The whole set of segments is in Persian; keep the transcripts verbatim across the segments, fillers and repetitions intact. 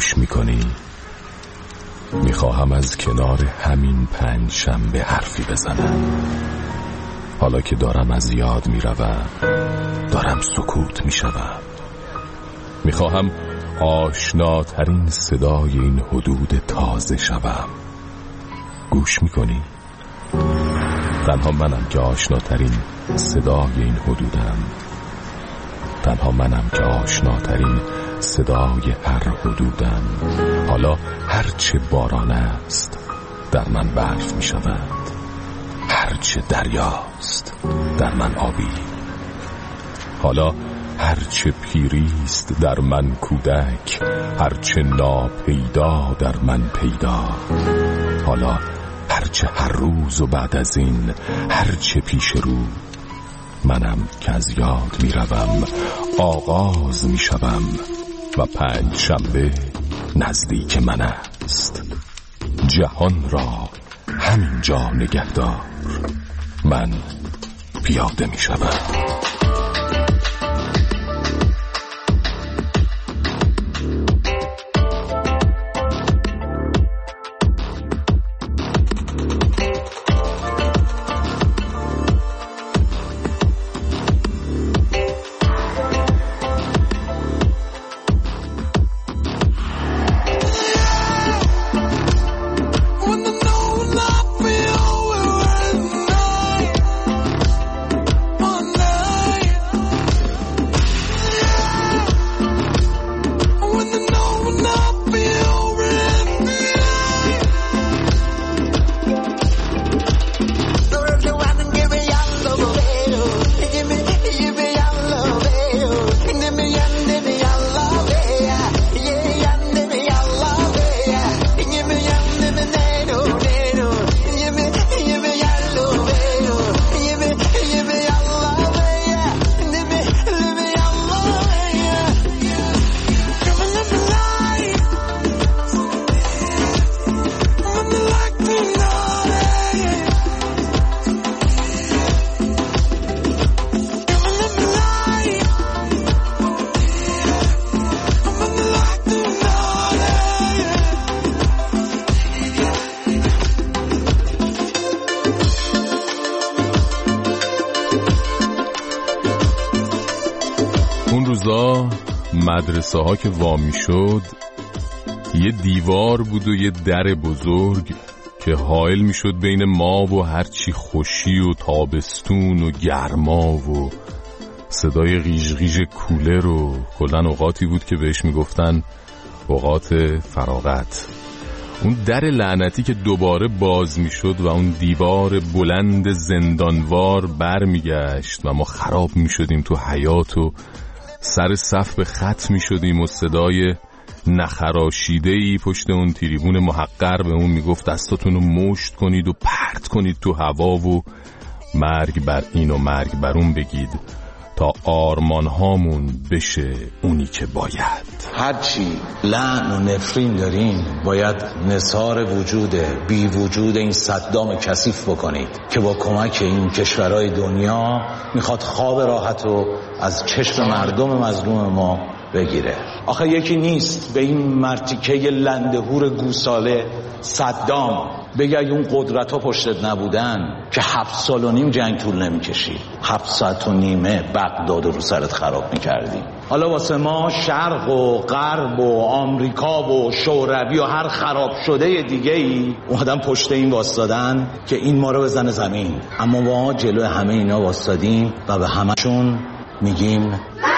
گوش میکنی؟ میخواهم از کنار همین پنج شنبه حرفی بزنم. حالا که دارم از یاد میروم، دارم سکوت میشوم. میخواهم آشناترین صدای این حدود تازه شوم. گوش میکنی؟ تنها منم که آشناترین صدای این حدودم. تنها منم که آشناترین صدای هر حدودم. حالا هرچه باران است در من برف می شود، هرچه دریاست در من آبی. حالا هرچه پیریست در من کودک، هرچه ناپیدا در من پیدا. حالا هرچه هر روز و بعد از این هرچه پیش رو، منم که از یاد می روم، آغاز می شوم و پنج شنبه نزدیک من است. جهان را همین جا نگهدار، من پیاده می شوم. اون روزا مدرسه ها که وامی شد یه دیوار بود و یه در بزرگ که حائل می شد بین ما و هرچی خوشی و تابستون و گرما و صدای غیژ غیژ کولر و کلن اوقاتی بود که بهش می گفتن اوقات فراغت. اون در لعنتی که دوباره باز می شد و اون دیوار بلند زندانوار بر می گشت و ما خراب می شدیم تو حیاط و سر صف به خط می شدیم و صدای نخراشیده‌ای پشت اون تریبون محقر به اون می گفت دستاتون رو مشت کنید و پرت کنید تو هوا و مرگ بر این و مرگ بر اون بگید تا آرمان هامون بشه اونی که باید. هرچی لعن و نفرین دارین باید نثار وجود بی وجود این صدام کثیف بکنید که با کمک این کشورهای دنیا میخواد خواب راحت رو از چشم مردم مظلوم ما بگیره. آخه یکی نیست به این مرتیکه لندهور گوساله صدام بگه اگه اون قدرت ها پشتت نبودن که هفت سال و نیم جنگ طول نمی کشید، هفت ساعت و نیمه بغداد رو سرت خراب می کردی. حالا واسه ما شرق و غرب و آمریکا و شوروی و هر خراب شده دیگه ای اومدن پشت این واسدادن که این ما رو بزنه زمین، اما ما جلو همه اینا واسدادیم و به همشون میگیم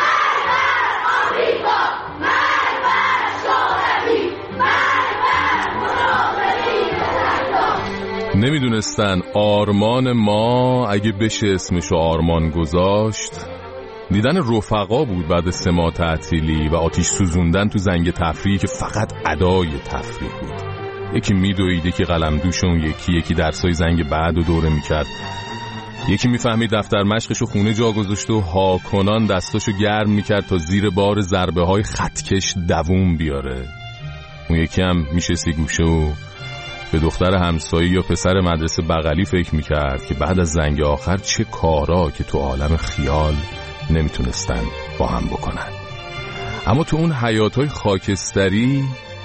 نمیدونستن آرمان ما اگه بشه اسمشو آرمان گذاشت دیدن رفقا بود بعد سه ماه تعطیلی و آتیش سوزوندن تو زنگ تفریحی که فقط ادای تفریح بود. یکی میدوید، یکی قلمدوش، اون یکی یکی درسای زنگ بعد و دوره میکرد، یکی میفهمید دفتر مشقشو خونه جا گذاشت و هاکنان دستاشو گرم میکرد تا زیر بار ضربه های خطکش دووم بیاره. اون یکی هم میشستی گوشه و به دختر همسایه یا پسر مدرسه بغلی فکر میکرد که بعد از زنگ آخر چه کارا که تو عالم خیال نمیتونستن با هم بکنن. اما تو اون حیاتای خاکستری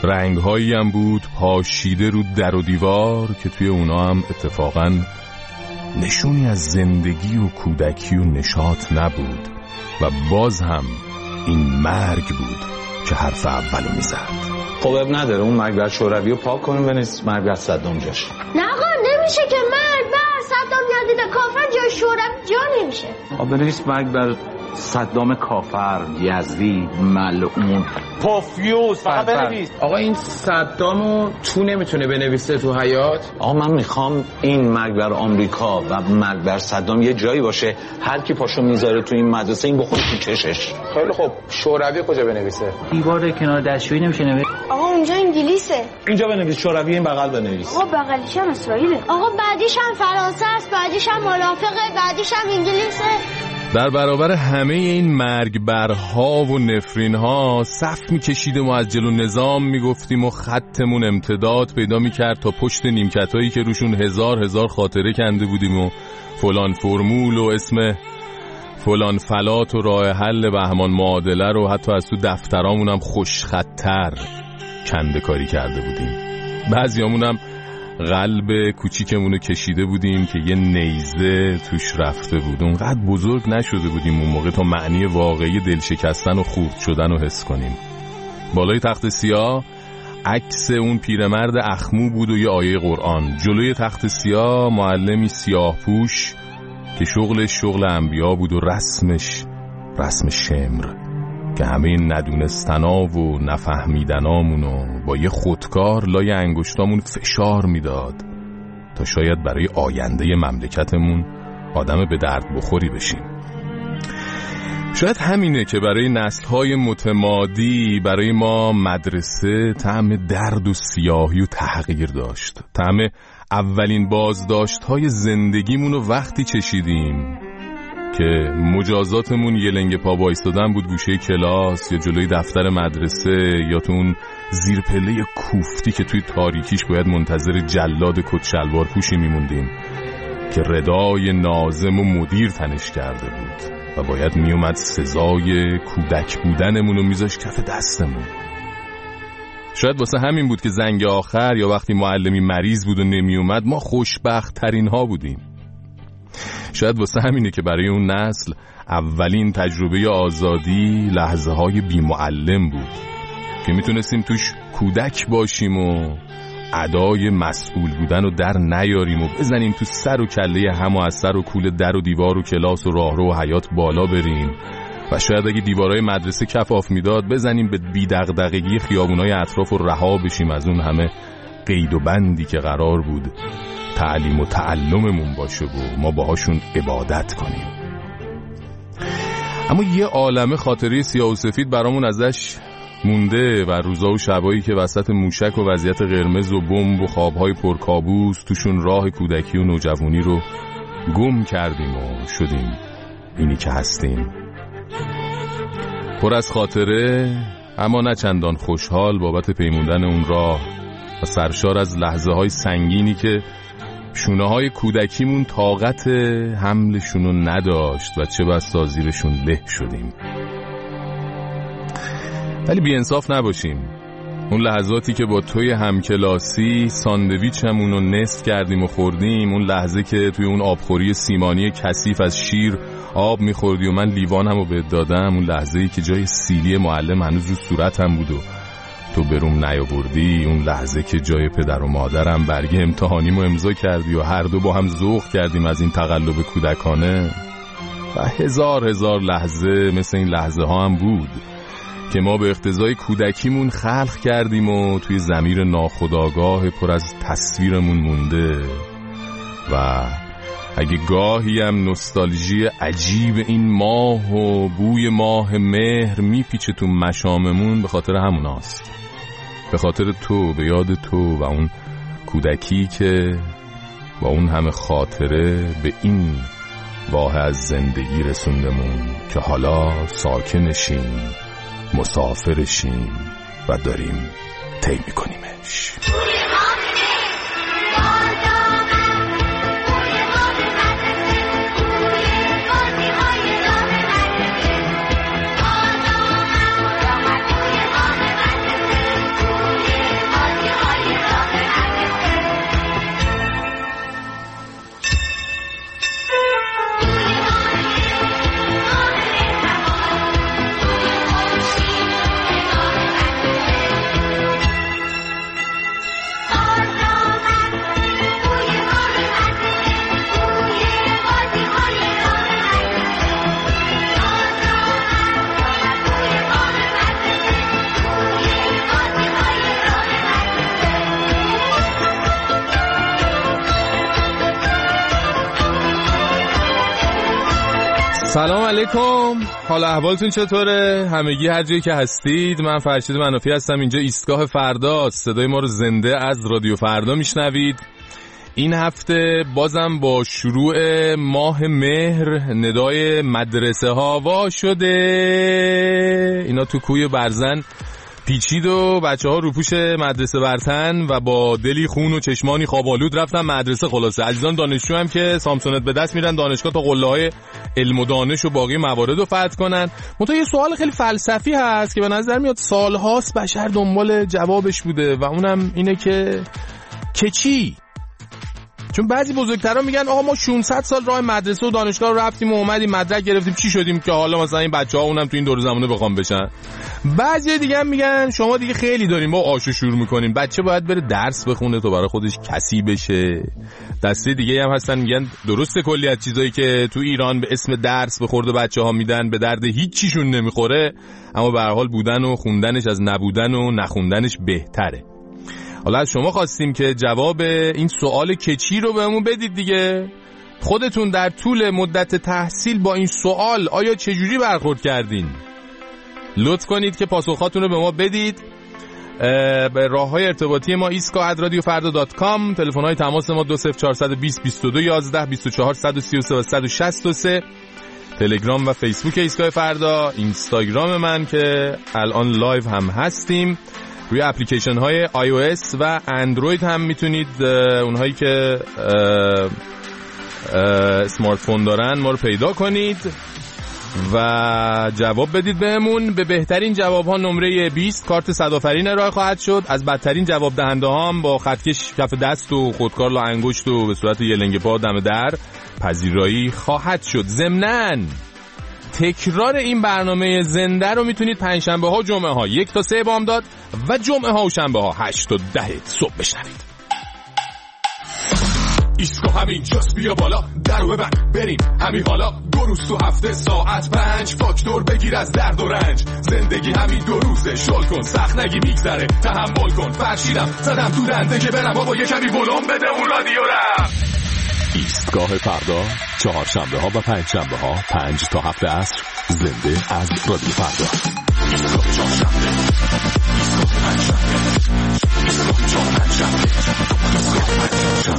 رنگهایی هم بود پاشیده رو در و دیوار که توی اونا هم اتفاقاً نشونی از زندگی و کودکی و نشاط نبود و باز هم این مرگ بود که حرف اولو میزد. خب اب نداره اون مرگ بر شوروی رو پاک کنیم بنویس مرگ بر صدام جاش. نه آقا نمیشه که مرگ بر صدام یادید کافر جای شوروی جا نمیشه. آقا بنویس مرگ بر صدام کافر، یزدی، ملعون، پافیوس. فقط بنویس. آقا این صدامو تو نمیتونه بنویسه تو حیات؟ آقا من میخوام این مرگ بر آمریکا و مرگ بر صدام یه جایی باشه هر کی پاشو میذاره تو این مدرسه این بخوره تو چشش. خیلی خوب شوروی کجا بنویسه؟ دیوار کنار دستشویی نمیشه نوشت. آقا اونجا انگلیسه. اینجا بنویس شوروی، این بغل بنویس. آقا بغلیش هم اسرائیله. آقا بعدیش هم فرانسه است، بعدیش هم مرافقه، بعدیش هم انگلیسه. در برابر همه این مرگبرها و نفرینها صف میکشیدیم و از جلو نظام میگفتیم و خطمون امتداد پیدا میکرد تا پشت نیمکتایی که روشون هزار هزار خاطره کنده بودیم و فلان فرمول و اسم فلان فلات و راه حل بهمان معادله رو حتی از تو دفترامون هم خوشخط‌تر کنده کاری کرده بودیم. بعضیامون هم قلب کوچیکمونو کشیده بودیم که یه نیزه توش رفته بود. اونقدر بزرگ نشده بودیم اون موقع تا معنی واقعی دل شکستن و خورد شدن رو حس کنیم. بالای تخت سیاه عکس اون پیرمرد اخمو بود و یه آیه قرآن. جلوی تخت سیاه معلمی سیاه پوش که شغلش شغل انبیا بود و رسمش رسم شمر که همه ندونستنا و نفهمیدنامونو با یه خودکار لای انگشتامون فشار میداد تا شاید برای آینده مملکتمون آدم به درد بخوری بشیم. شاید همینه که برای نسل‌های متمادی برای ما مدرسه طعم درد و سیاهی و تحقیر داشت. طعم اولین بازداشت‌های زندگیمونو وقتی چشیدیم که مجازاتمون یه لنگ پا وایستادن بود گوشه کلاس یا جلوی دفتر مدرسه یا تو اون زیر پله کوفتی که توی تاریکیش باید منتظر جلاد کت شلوار پوشی میموندیم که ردای ناظم و مدیر تنش کرده بود و باید میومد سزای کودک بودنمون رو میذاش کف دستمون. شاید واسه همین بود که زنگ آخر یا وقتی معلمی مریض بود و نمیومد ما خوشبخت ترین ها بودیم. شاید واسه همینه که برای اون نسل اولین تجربه آزادی لحظه های بی معلم بود که میتونستیم توش کودک باشیم و ادای مسئول بودن رو در نیاریم و بزنیم تو سر و کله هم و از سر و کول در و دیوار و کلاس و راهرو و حیات بالا بریم و شاید اگه دیوارهای مدرسه کف آف میداد بزنیم به بی‌دغدغگی خیابونای اطراف و رها بشیم از اون همه قید و بندی که قرار بود تعلیم و تعلممون باشه و ما باهاشون عبادت کنیم. اما یه عالمه خاطره سیاه و سفید برامون ازش مونده و روزا و شبایی که وسط موشک و وضعیت قرمز و بمب و خوابهای پرکابوس توشون راه کودکی و نوجوانی رو گم کردیم و شدیم اینی که هستیم. پر از خاطره اما نه چندان خوشحال بابت پیموندن اون راه و سرشار از لحظه های سنگینی که شونه های کودکیمون طاقت حملشونو نداشت و چه بسا زیرشون له شدیم. ولی بی انصاف نباشیم، اون لحظاتی که با توی همکلاسی ساندویچمونو نصف کردیم و خوردیم، اون لحظه که توی اون آبخوری سیمانی کثیف از شیر آب میخوردی و من لیوانمو بهت دادم، اون لحظه‌ای که جای سیلی معلم هنوز رو صورتم بود و تو بروم نیاوردی، اون لحظه که جای پدر و مادرم برگه امتحانیمو امضا کردی و هر دو با هم ذوق کردیم از این تقلب کودکانه و هزار هزار لحظه مثل این لحظه ها هم بود که ما به اقتضای کودکیمون خلق کردیم و توی ضمیر ناخودآگاه پر از تصویرمون مونده و اگه گاهی هم نوستالژی عجیب این ماه و بوی ماه مهر میپیچه تو مشاممون به خاطر هموناست، به خاطر تو، به یاد تو و اون کودکی که با اون همه خاطره به این واه از زندگی رسوندمون که حالا ساکنشیم، مسافرشیم و داریم طی میکنیمش. سلام علیکم، حال احوالتون چطوره؟ همگی هر جایی که هستید. من فرشید منافی هستم، اینجا ایستگاه فرداست. صدای ما رو زنده از رادیو فردا میشنوید. این هفته بازم با شروع ماه مهر ندای مدرسه ها وا شده. اینا تو کوی برزن پیچید و بچه ها روپوش مدرسه برتن و با دلی خون و چشمانی خوابالود رفتن مدرسه. خلاصه عزیزان دانشجو هم که سامسونت به دست میرن دانشگاه تا قله های علم و دانش و باقی موارد رو فتح کنن. منتها یه سوال خیلی فلسفی هست که به نظر میاد سالهاست بشر دنبال جوابش بوده و اونم اینه که که چی؟ چون بعضی بزرگترها میگن آقا ما ششصد سال راه مدرسه و دانشگاه رو رفتیم و اومدیم مدرک گرفتیم، چی شدیم که حالا مثلا این بچه‌ها اونم تو این دور زمانه بخوام بشن. بعضی دیگه هم میگن شما دیگه خیلی داریم با آشو شروع میکنیم، بچه باید بره درس بخونه تا برای خودش کسی بشه. دسته دیگه هم هستن میگن درسته کلی از چیزایی که تو ایران به اسم درس به خورد بچه‌ها میدن به درد هیچ چیشون نمیخوره، اما به هر حال بودن و خوندنش از نبودن و نخوندنش بهتره. حالا از شما خواستیم که جواب این سوال که چی رو بهمون بدید دیگه. خودتون در طول مدت تحصیل با این سوال آیا چجوری برخورد کردین؟ لطف کنید که پاسخاتون رو به ما بدید. به راه‌های ارتباطی ما ایسکا ات رادیو فردا دات کام، تلفن‌های تماس ما دو صفر چهار دو صفر بیست و دو یازده بیست و چهار صد و سی و سه و صد و شصت و سه، تلگرام و فیسبوک ایسکا فردا، اینستاگرام من که الان لایو هم هستیم. روی اپلیکیشن های آی او اس و اندروید هم میتونید اونهایی که اسمارت فون دارن ما رو پیدا کنید و جواب بدید بهمون. به بهترین جواب ها نمره بیست کارت صدآفرین ارائه خواهد شد. از بدترین جواب دهنده ها هم با خطکش کف دست و خودکار لا انگشت و به صورت یه لنگ پا دم در پذیرایی خواهد شد. ضمناً تکرار این برنامه زنده رو میتونید پنجشنبه ها، جمعه ها یک تا سه بامداد و جمعه ها و شنبه ها هشت تا ده صبح بشنوید. ایسکو همین جاست، بیا بالا درو ببند بریم همین حالا. دو روز تو هفته ساعت پنج فاکتور بگیر از درد و رنج. زندگی همین دو روزه، شل کن سخت نگی میگذره، تحمل کن. فرشیدم زدم تو دنده که برم بابا یه کمی ولوم بده اون رادیو رم. ایستگاه فردا چهارشنبه ها و پنج شنبه ها پنج تا هفت عصر زنده از رادیو فردا. ایستگاه چهارشنبه، ایستگاه پنجشنبه، ایستگاه چهارشنبه، ایستگاه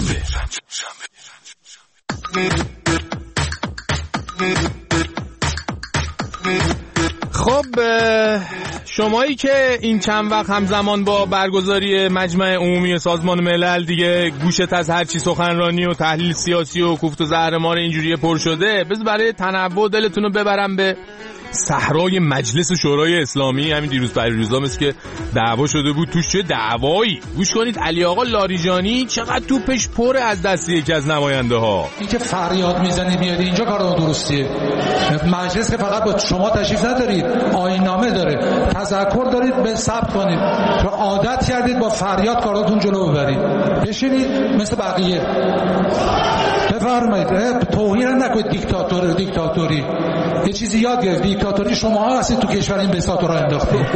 پنجشنبه. خب شمایی که این چند وقت همزمان با برگزاری مجمع عمومی سازمان ملل دیگه گوشت از هر چی سخنرانی و تحلیل سیاسی و کوفت و زهرمار اینجوری پر شده، بذار برای تنوع دلتون رو ببرم به صحرای مجلس شورای اسلامی. همین دیروز پریروزا مثل که دعوا شده بود، توش چه دعوایی. گوش کنید علی آقا لاریجانی چقدر توپش پره از دست یکی از نماینده ها. این که فریاد میزنید میاد اینجا کار درستیه. مجلس که فقط با شما تشریف ندارید، آیین‌نامه داره، تذکر دارید به ثبت کنید. چون عادت کردید با فریاد کاراتون جلو ببرید. بشینید مثل بقیه. بفرمایید. توهین نکنید دیکتاتور دیکتاتوری. یه چیزی یاد گرفت، دیکتاتوری شما هستید تو کشور این بساط رو انداختید.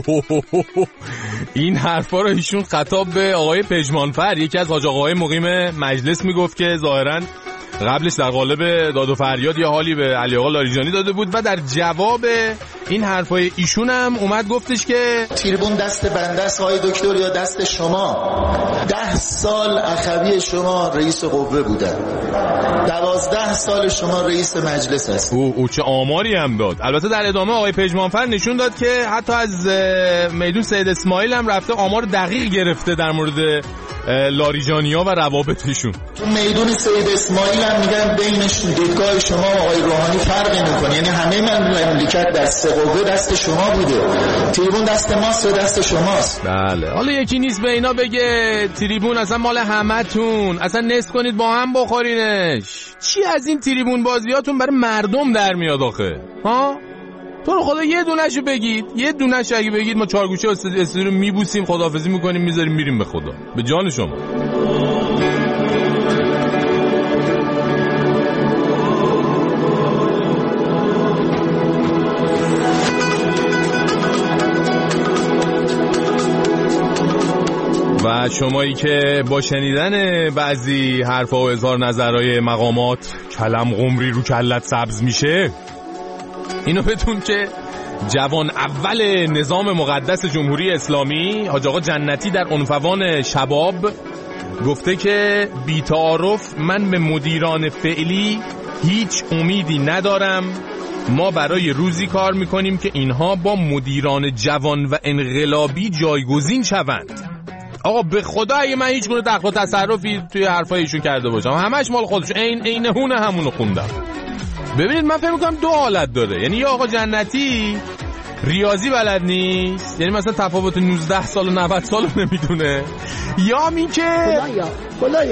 این حرفا رو ایشون خطاب به آقای پژمانفر، یکی از حاج آقاهای مقیم مجلس میگفت که ظاهراً قبلش در قالب داد و فریاد یه حالی به علی آقا لاریجانی داده بود و در جواب این حرفای ایشون هم اومد گفتش که تریبون دست بنده است آقای دکتر یا دست شما؟ ده سال اخوی شما رئیس قوه بودن، دوازده سال شما رئیس مجلس هست. او او چه آماری هم داد. البته در ادامه آقای پژمانفر نشون داد که حتی از میدون سید اسماعیل هم رفته آمار دقیق گرفته در مورد لاریجانیا و روابطشون. تو میدون سید اسماعیل هم میگن بینشون دیدگاه شما و آقای روحانی فرق نمیکنه، یعنی همه مملکت دست قوه دست شما بوده، تریبون دست ماست و دست شماست. بله حالا یکی نیست به اینا بگه تریبون اصلا مال همتون، اصلا نصف کنید با هم بخورینش. چی از این تریبون بازیاتون برای مردم در میاد آخه؟ ها؟ تو رو خدا یه دونهشو بگید، یه دونهش اگه بگید ما چارگوشه استودیو رو میبوسیم، خداحافظی میکنیم، میذاریم میریم به خدا. به جان شما. و شمایی که با شنیدن بعضی حرفا و اظهار نظرهای مقامات کلم قمری رو کلت سبز میشه. اینو بدون که جوان اول نظام مقدس جمهوری اسلامی حاج آقا جنتی در عنفوان شباب گفته که بی تعارف من به مدیران فعلی هیچ امیدی ندارم، ما برای روزی کار میکنیم که اینها با مدیران جوان و انقلابی جایگزین شوند. آقا به خدا اگه من هیچ گونه دخل و تصرفی توی حرفای ایشون کرده باشم، همش مال خودش، عین عین هونه همونو خوندم. ببینید من فکر میکنم دو حالت داره، یعنی یا آقا جنتی ریاضی بلد نیست، یعنی مثلا تفاوت نوزده سال و نود سال رو نمیدونه، یا این که خدایا خدایا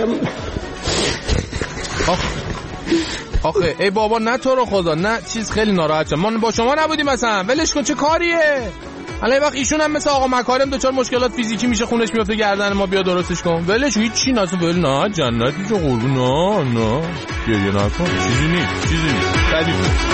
آخ آخه ای بابا نه تو رو خدا نه چیز خیلی ناراحت شدم، ما با شما نبودیم مثلا، ولش کن چه کاریه. الان وقت ایشون هم مثل آقا مکارم دوچار مشکلات فیزیکی میشه، خونش میفته گردن ما، بیا درستش کن، ولش هیچ چی ناسه ول نه جنتی جو قربون نه نه گریه نکن، چیزی نیست چیزی نیست ردیف.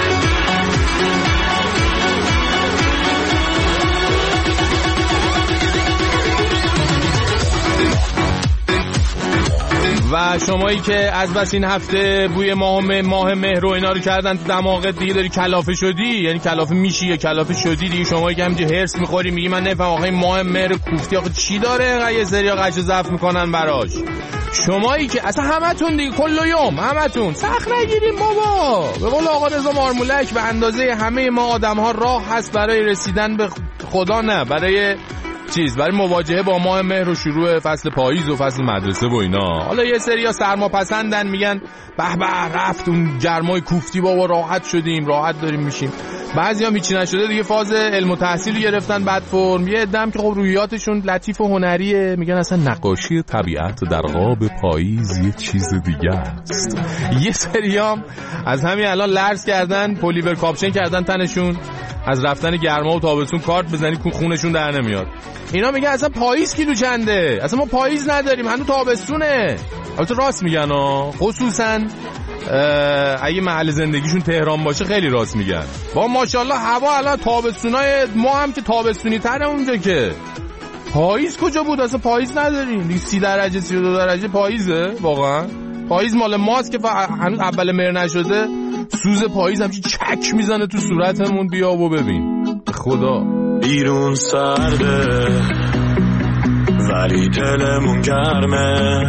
و شمایی که از بس این هفته بوی ماه ماه مهر و اینا رو کردن تو دماغت دیگه داری کلافه شدی، یعنی کلافه میشی یا کلافه شدی دیگه. شمایی که همینجوری هرس میخوری میگی من نفهم آخه ماه مهر کوفتی آخه چی داره یه سری قش ضعف میکنن براش. شمایی که اصلا همتون دیگه کل یوم همتون سخت نگیریم بابا، به قول آقا رضا مارمولک به اندازه همه ما آدم ها راه هست برای رسیدن به خدا، نه برای چیز، برای مواجهه با ماه مهر و شروع فصل پاییز و فصل مدرسه و اینا. حالا یه سری ها سرما پسندن میگن به به رفت اون گرمای کوفتی بابا راحت شدیم راحت داریم میشیم. بعضی هم هیچی نشده دیگه فاز علم و تحصیل گرفتن بعد فرم. یه عده‌ام که خب روحیاتشون لطیف و هنریه میگن اصلا نقاشی طبیعت در قاب پاییز یه چیز دیگه است. یه سری هم از همین الان لرز کردن، پلیور کاپشن کردن تنشون، از رفتن گرما و تابستون کارت بزنی خونشون در نمیاد. اینا میگن اصلا پاییز کیلو چنده، اصلا ما پاییز نداریم هنوز تابستونه. البته راست میگن ها، خصوصا اگه محل زندگیشون تهران باشه خیلی راست میگن. با ماشاءالله هوا الان تابستونای ما هم که تابستونی تره اونجا، که پاییز کجا بود اصلا پاییز نداریم دیگه. سی درجه سی و دو درجه پاییزه واقعا. پاییز مال ماست که هنوز اول مهر نشده، سوز پاییز همچین چک میزنه تو صورتمون. بیا و ببین خدا بیرون سرده ولی دلمون گرمه،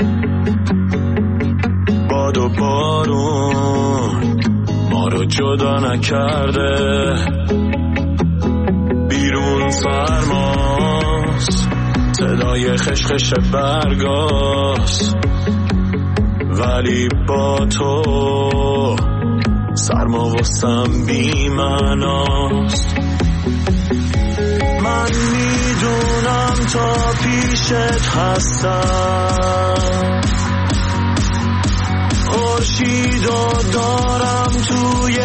باد و بارون ما رو جدا نکرده. بیرون سرماست صدای خشخش برگاست، ولی با تو سرما وستم بی معناست. من میدونم تا پیشت هستم، خورشیدو دارم توی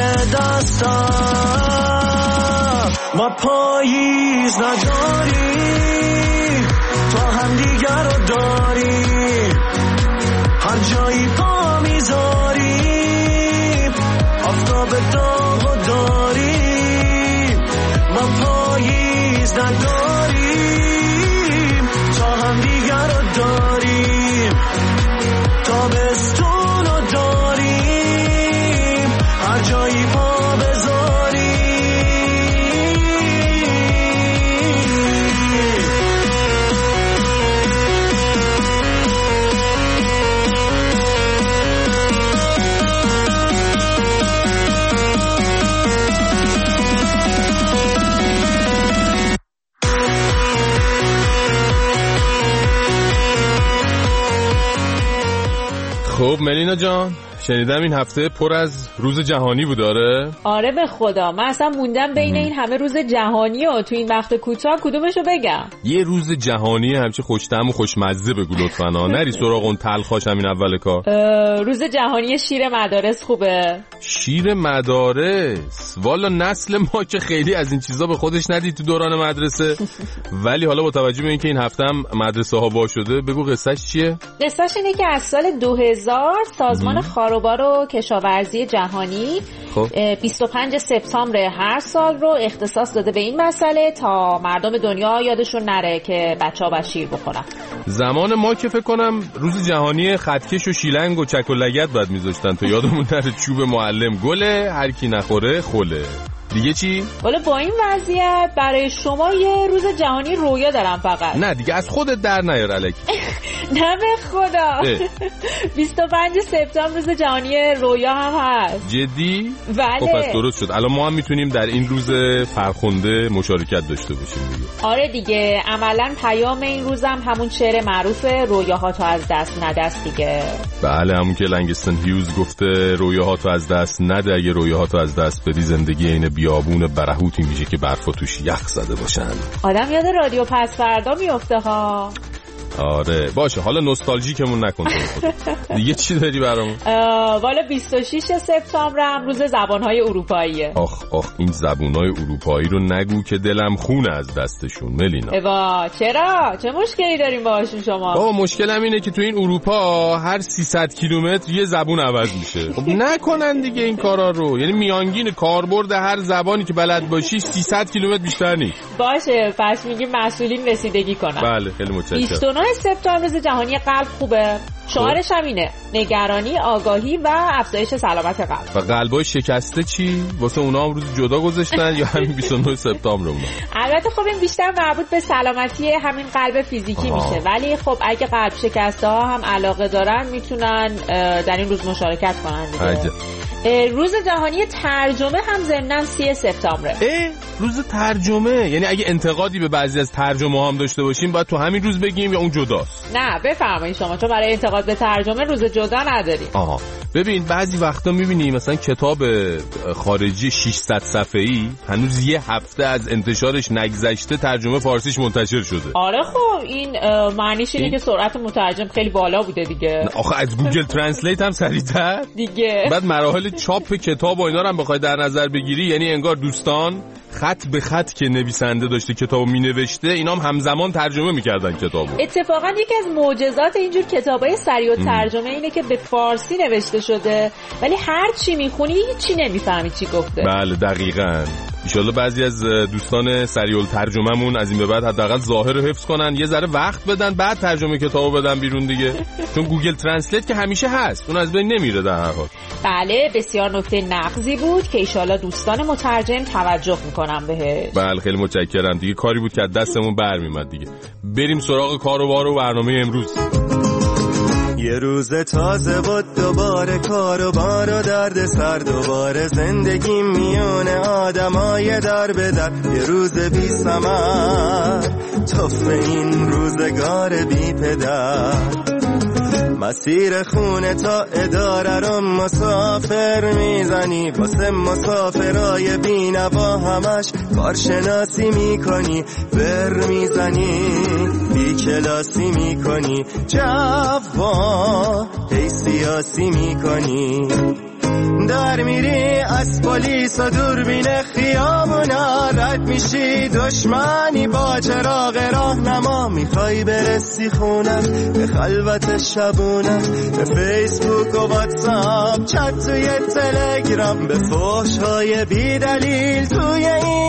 دستم. ما پاییز نداریم تا هم دیگر رو داریم، هر جایی پا میذاریم آفتاب داغو داریم. ما پاییز نداریم تا هم دیگر رو داریم، تابستون رو داریم هر جایی پا بذاریم. خب ملینا جان، شنیدم این هفته پر از روز جهانی بود. داره؟ آره به خدا من اصلا موندم بین این همه روز جهانی و تو این وقت کوتاه کدومشو بگم. یه روز جهانی همچه خوش‌طعم و خوشمزه بگو لطفاً، نری سراغ اون تلخاش همین اول کار. روز جهانی شیر مدارس خوبه. شیر مدارس والا نسل ما که خیلی از این چیزا به خودش ندید تو دوران مدرسه. ولی حالا با توجه به اینکه این هفته هم مدرسه ها وا شده، بگو قصهش چیه؟ قصهش اینه که از سال دو هزار سازمان خاروبار و کشاورزی جهانی خب بیست و پنج سپتامبر هر سال رو اختصاص داده به این مسئله تا مردم دنیا یادشون نره که بچه‌ها باید شیر بخورن. زمان ما که فکر کنم روز جهانی خطکش و شیلنگ و چک و لگد باید میذاشتن تا یادمون نره چوب معلم گله، هر کی نخوره خله. دیگه چی؟ ولی با این وضعیت برای شما یه روز جهانی رویا دارم فقط. نه دیگه از خودت در نیار الکی. نه به خدا. بیست و پنج سپتامبر روز جهانی رویا هم هست. جدی؟ بله. خب پس درست شد. الان ما هم میتونیم در این روز فرخنده مشارکت داشته باشیم دیگه. آره دیگه، عملاً پیام این روزم همون شعر معروف رویاها تو از دست ندست دیگه. بله، همون که لنگستن هیوز گفته رویاها تو از دست نده، اگه رویاها تو از دست بدی زندگی این بیابون برهوتی میشه که برفا توش یخ زده باشن. آدم یاد رادیو پس فردا میفته ها. آره باشه، حالا نوستالژیکمون نکن. دیگه چی داری برامون؟ والا بیست و شش سپتامبر هم روز زبانهای اروپاییه. آخ آخ این زبانهای اروپایی رو نگو که دلم خونه از دستشون ملینا. ایوا چرا؟ چه مشکلی داریم باهاشون شما؟ بابا مشکلم اینه که تو این اروپا هر سیصد کیلومتر یه زبون عوض میشه. خب نکنن دیگه این کارا رو. یعنی میانگین کاربرد هر زبانی که بلد باشی سیصد کیلومتر بیشتر نیست. باشه پس میگیم مسئولین رسیدگی کنن. بله خیلی متشکرم. بیست و نه سپتامبر روز جهانی قلب خوبه. شعارش هم اینه: نگرانی، آگاهی و افزایش سلامت قلب. و قلبای شکسته چی؟ واسه اونا هم روز جدا گذاشتن یا همین بیست و نه سپتامبر اونا؟ البته خب این بیشتر مربوط به سلامتی همین قلب فیزیکی آه. میشه، ولی خب اگه قلب شکسته ها هم علاقه دارن میتونن در این روز مشارکت کنن دیگه. روز جهانی ترجمه هم ضمناً سی سپتامبره. اه روز ترجمه، یعنی اگه انتقادی به بعضی از ترجمه هم داشته باشیم باید تو همین روز بگیم یا اون جداست؟ نه بفرمایید شما، چون برای انتقاد به ترجمه روز جدا نداریم. آها ببین بعضی وقتا میبینی مثلا کتاب خارجی ششصد صفحه‌ای هنوز یه هفته از انتشارش نگذشته ترجمه فارسیش منتشر شده. آره خب این معنیش اینه که سرعت مترجم خیلی بالا بوده دیگه. آخه از گوگل ترنسلیت هم سریع‌تر دیگه. بعد مراحل چاپ کتاب و اینا رو هم بخوای در نظر بگیری، یعنی انگار دوستان خط به خط که نویسنده داشته کتابو مینوشته اینا هم همزمان ترجمه میکردن کتابو. اتفاقا یکی از معجزات اینجور کتابای سریع ترجمه اینه که به فارسی نوشته شده ولی هر چی میخونی هیچی نمیفهمی چی گفته. بله دقیقاً. انشالله بعضی از دوستان سریع ترجمه‌مون از این به بعد حداقل ظاهر رو حفظ کنن، یه ذره وقت بدن بعد ترجمه کتابو بدن بیرون دیگه. چون گوگل ترنسلیت که همیشه هست، اون از بین نمیره در هر حال. بله بسیار نکته نقضی بود که انشالله دوستان مترجم توجه میکنن بهش. بله خیلی متشکرم دیگه، کاری بود که از دستمون برمیومد دیگه. بریم سراغ کار و بار و برنامه امروز. یه روز تازه بود دوباره کار و بار و درد سر، دوباره زندگی میونه آدمای در به در. یه روز بی ثمر توف این روزگار بی پدر، مسیر خونه تا اداره رو مسافر میزنی، واسه مسافرای بینوا همش کارشناسی میکنی، بر میزنی بی کلاسی میکنی، جواب هی سیاسی میکنی، در میری از پلیس و دوربین خیابونا رد میشی، دشمنی با چراغ راهنما میخوای برسی خونت، به خلوت شبونت، به فیسبوک و واتساپ چت توی تلگرام، به فحش‌های بی دلیل توی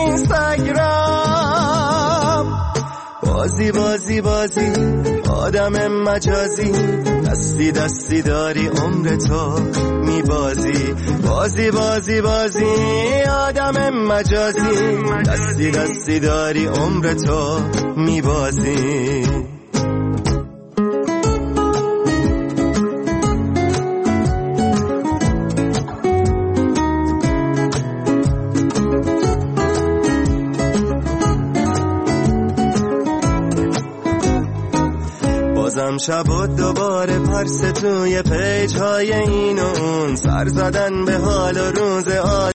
اینستاگرام، بازی بازی بازی آدم مجازی، دستی دستی داری عمر تو میبازی، بازی بازی بازی آدم مجازی، دستی دستی داری عمر تو میبازی. بازم شب و دوباره پرس توی پیج های این و اون، سر زدن به حال و روز آد